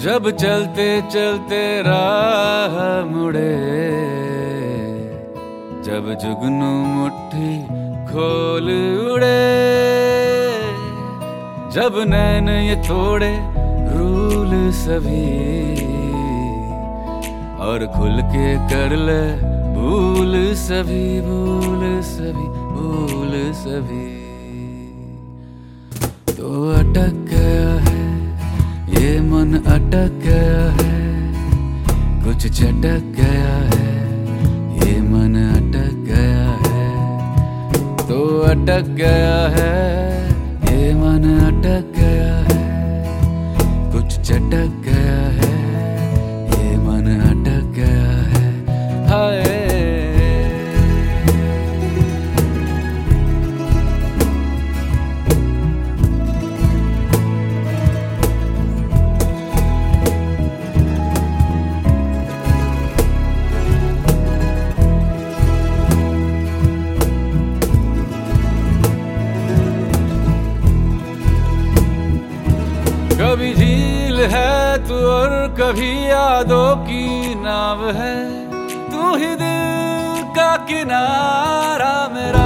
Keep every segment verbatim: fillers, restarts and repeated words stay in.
जब चलते चलते राह मुड़े, जब जुगनू मुट्ठी खोल उड़े, जब नैन ये थोड़े रूल सभी और खुल के कर ले भूल सभी, भूल सभी, भूल सभी। तो अटक गया है ये मन, अटक गया है, कुछ चटक गया है ये मन, अटक गया है। तो अटक गया है ये मन, अटक गया है, कुछ चटक गया है ये मन, अटक गया है। हाय कभी झील है तू और कभी यादों की नाव है, तू ही दिल का किनारा मेरा।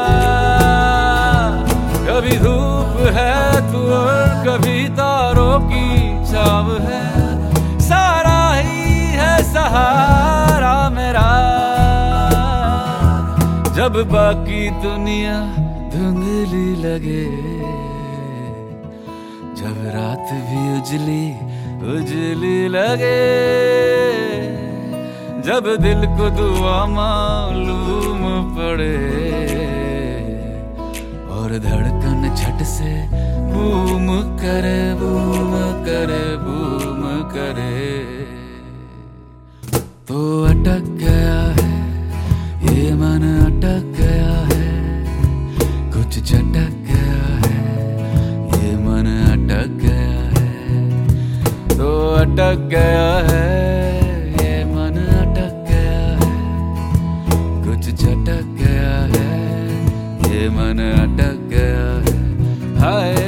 कभी धूप है तू और कभी तारों की छाव है, सारा ही है सहारा मेरा। जब बाकी दुनिया धुंधली लगे, जब रात भी उजली उजली लगे, जब दिल को दुआ मालूम पड़े और धड़कन झट से बूम करे, बूम करे, बूम करे। तो अटक गया है ये मन, अटक गया है, कुछ चटक गया है ये मन, अटक गया है। तो अटक गया है ये मन, अटक गया है, कुछ चटक गया है ये मन, अटक गया है। हाय